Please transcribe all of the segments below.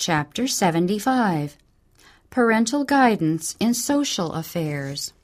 Chapter 75. Parental Guidance in Social Affairs.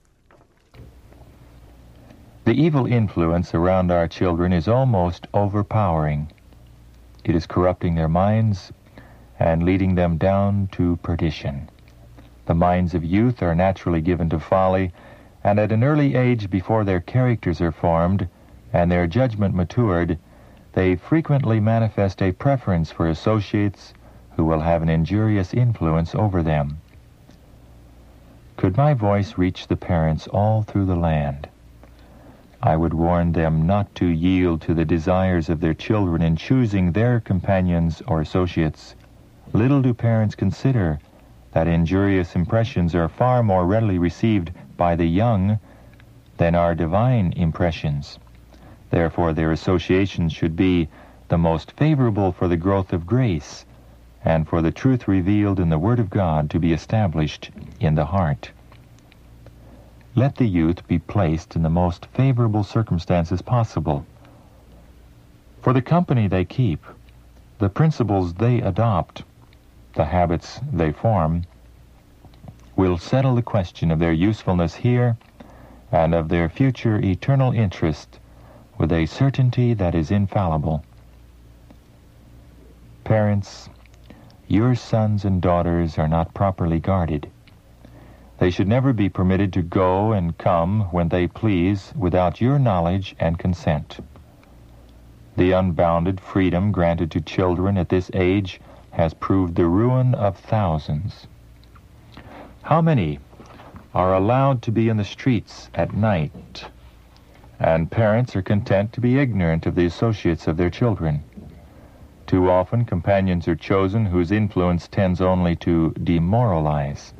The evil influence around our children is almost overpowering. It is corrupting their minds and leading them down to perdition. The minds of youth are naturally given to folly, and at an early age, before their characters are formed and their judgment matured, they frequently manifest a preference for associates who will have an injurious influence over them. Could my voice reach the parents all through the land, I would warn them not to yield to the desires of their children in choosing their companions or associates. Little do parents consider that injurious impressions are far more readily received by the young than are divine impressions. Therefore, their associations should be the most favorable for the growth of grace and for the truth revealed in the Word of God to be established in the heart. Let the youth be placed in the most favorable circumstances possible. For the company they keep, the principles they adopt, the habits they form, will settle the question of their usefulness here and of their future eternal interest with a certainty that is infallible. Parents, your sons and daughters are not properly guarded. They should never be permitted to go and come when they please without your knowledge and consent. The unbounded freedom granted to children at this age has proved the ruin of thousands. How many are allowed to be in the streets at night, and parents are content to be ignorant of the associates of their children? Too often companions are chosen whose influence tends only to demoralize.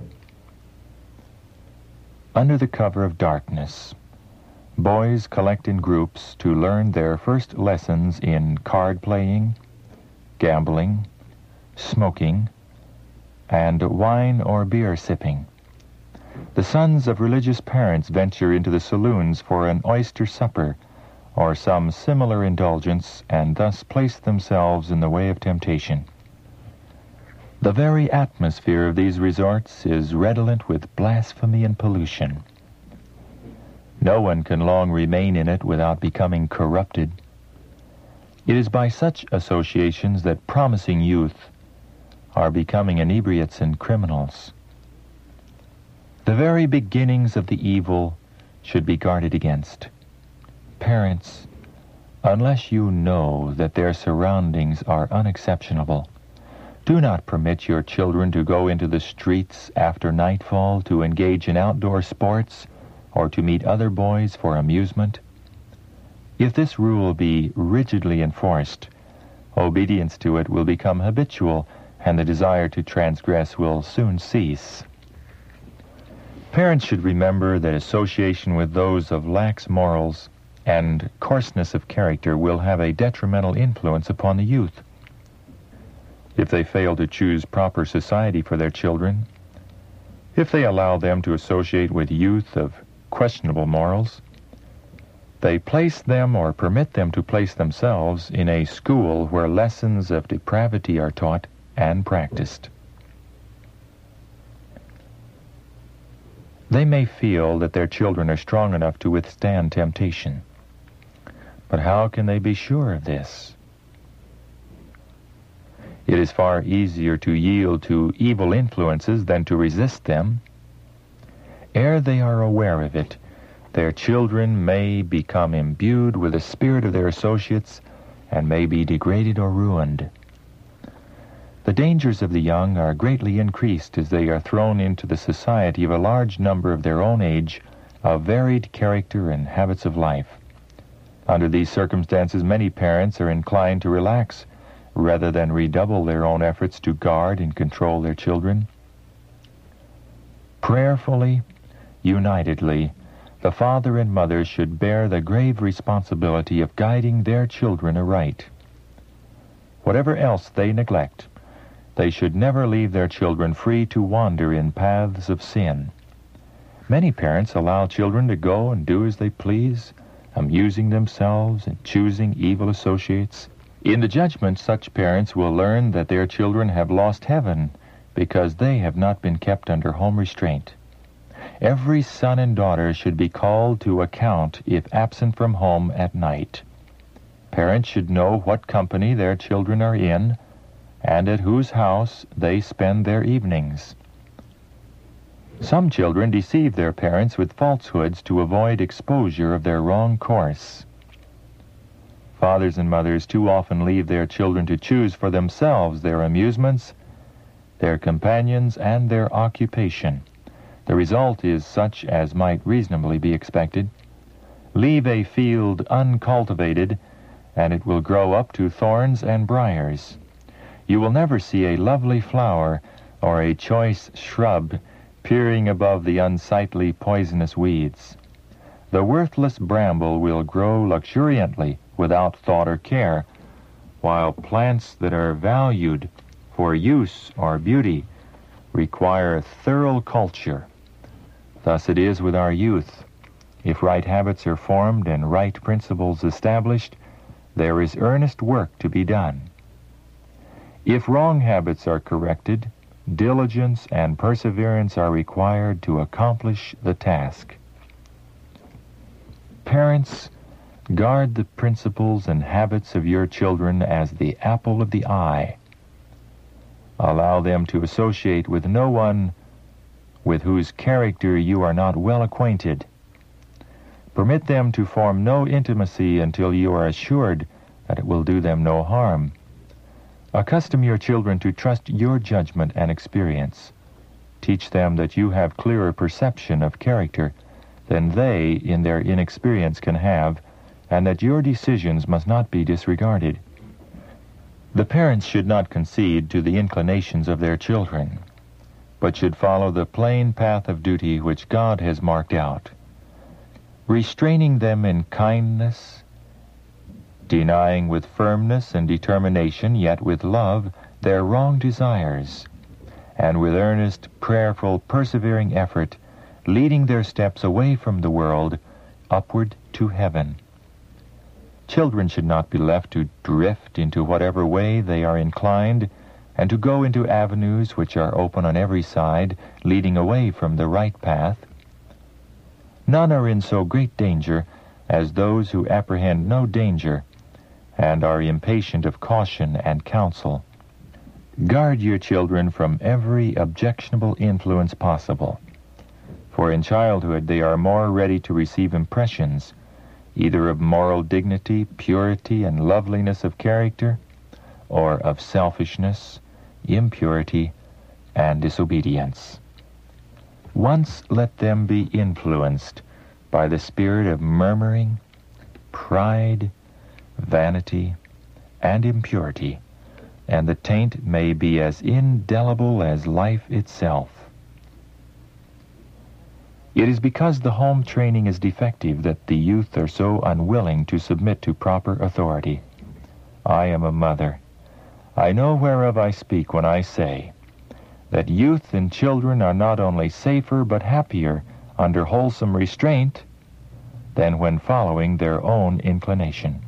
Under the cover of darkness, boys collect in groups to learn their first lessons in card playing, gambling, smoking, and wine or beer sipping. The sons of religious parents venture into the saloons for an oyster supper or some similar indulgence, and thus place themselves in the way of temptation. The very atmosphere of these resorts is redolent with blasphemy and pollution. No one can long remain in it without becoming corrupted. It is by such associations that promising youth are becoming inebriates and criminals. The very beginnings of the evil should be guarded against. Parents, unless you know that their surroundings are unexceptionable, do not permit your children to go into the streets after nightfall to engage in outdoor sports or to meet other boys for amusement. If this rule be rigidly enforced, obedience to it will become habitual, and the desire to transgress will soon cease. Parents should remember that association with those of lax morals and coarseness of character will have a detrimental influence upon the youth. If they fail to choose proper society for their children, if they allow them to associate with youth of questionable morals, they place them or permit them to place themselves in a school where lessons of depravity are taught and practiced. They may feel that their children are strong enough to withstand temptation. But how can they be sure of this? It is far easier to yield to evil influences than to resist them. Ere they are aware of it, their children may become imbued with the spirit of their associates and may be degraded or ruined. The dangers of the young are greatly increased as they are thrown into the society of a large number of their own age, of varied character and habits of life. Under these circumstances, many parents are inclined to relax rather than redouble their own efforts to guard and control their children. Prayerfully, unitedly, the father and mother should bear the grave responsibility of guiding their children aright. Whatever else they neglect, they should never leave their children free to wander in paths of sin. Many parents allow children to go and do as they please, amusing themselves and choosing evil associates. In the judgment, such parents will learn that their children have lost heaven because they have not been kept under home restraint. Every son and daughter should be called to account if absent from home at night. Parents should know what company their children are in and at whose house they spend their evenings. Some children deceive their parents with falsehoods to avoid exposure of their wrong course. Fathers and mothers too often leave their children to choose for themselves their amusements, their companions, and their occupation. The result is such as might reasonably be expected. Leave a field uncultivated, and it will grow up to thorns and briars. You will never see a lovely flower or a choice shrub peering above the unsightly poisonous weeds. The worthless bramble will grow luxuriantly without thought or care, while plants that are valued for use or beauty require thorough culture. Thus it is with our youth. If right habits are formed and right principles established, there is earnest work to be done. If wrong habits are corrected, diligence and perseverance are required to accomplish the task. Parents, guard the principles and habits of your children as the apple of the eye. Allow them to associate with no one with whose character you are not well acquainted. Permit them to form no intimacy until you are assured that it will do them no harm. Accustom your children to trust your judgment and experience. Teach them that you have clearer perception of character than they, in their inexperience, can have, and that your decisions must not be disregarded. The parents should not concede to the inclinations of their children, but should follow the plain path of duty which God has marked out, restraining them in kindness, denying with firmness and determination, yet with love, their wrong desires, and with earnest, prayerful, persevering effort, leading their steps away from the world, upward to heaven. Children should not be left to drift into whatever way they are inclined, and to go into avenues which are open on every side, leading away from the right path. None are in so great danger as those who apprehend no danger, and are impatient of caution and counsel. Guard your children from every objectionable influence possible, for in childhood they are more ready to receive impressions, either of moral dignity, purity, and loveliness of character, or of selfishness, impurity, and disobedience. Once let them be influenced by the spirit of murmuring, pride, vanity, and impurity, and the taint may be as indelible as life itself. It is because the home training is defective that the youth are so unwilling to submit to proper authority. I am a mother. I know whereof I speak when I say that youth and children are not only safer but happier under wholesome restraint than when following their own inclination.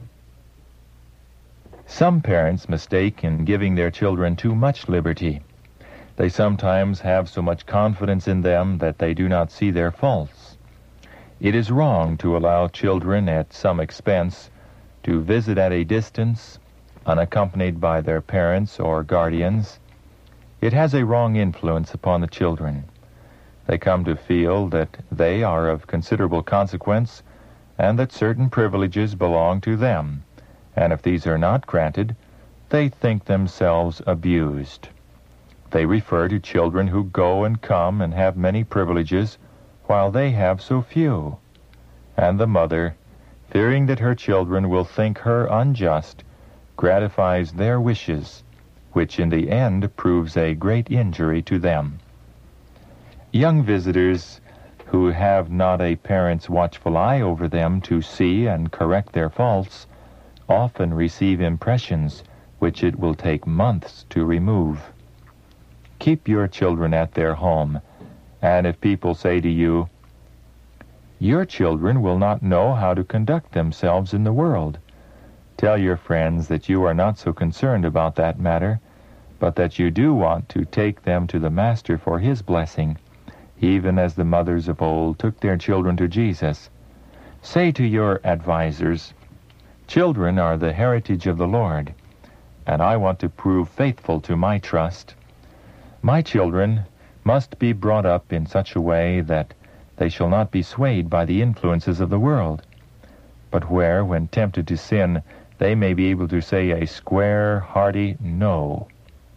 Some parents mistake in giving their children too much liberty. They sometimes have so much confidence in them that they do not see their faults. It is wrong to allow children at some expense to visit at a distance, unaccompanied by their parents or guardians. It has a wrong influence upon the children. They come to feel that they are of considerable consequence and that certain privileges belong to them, and if these are not granted, they think themselves abused. They refer to children who go and come and have many privileges, while they have so few. And the mother, fearing that her children will think her unjust, gratifies their wishes, which in the end proves a great injury to them. Young visitors who have not a parent's watchful eye over them to see and correct their faults often receive impressions which it will take months to remove. Keep your children at their home, and if people say to you, "Your children will not know how to conduct themselves in the world," Tell your friends that you are not so concerned about that matter, but that you do want to take them to the Master for his blessing, even as the mothers of old took their children to Jesus. Say to your advisers, "Children are the heritage of the Lord, and I want to prove faithful to my trust. My children must be brought up in such a way that they shall not be swayed by the influences of the world, but where, when tempted to sin, they may be able to say a square, hearty no."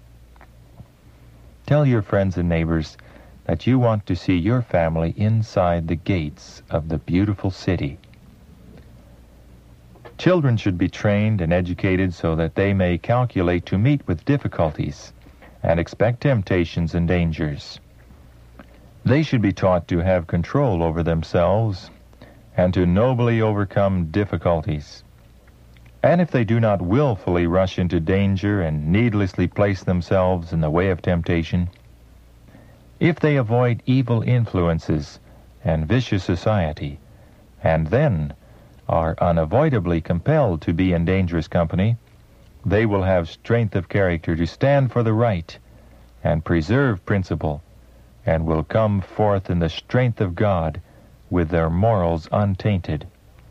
Tell your friends and neighbors that you want to see your family inside the gates of the beautiful city. Children should be trained and educated so that they may calculate to meet with difficulties and expect temptations and dangers. They should be taught to have control over themselves and to nobly overcome difficulties. And if they do not willfully rush into danger and needlessly place themselves in the way of temptation, if they avoid evil influences and vicious society, and then are unavoidably compelled to be in dangerous company, they will have strength of character to stand for the right and preserve principle, and will come forth in the strength of God with their morals untainted.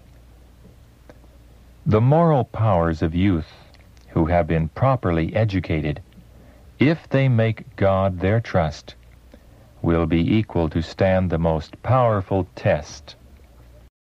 The moral powers of youth who have been properly educated, if they make God their trust, will be equal to stand the most powerful test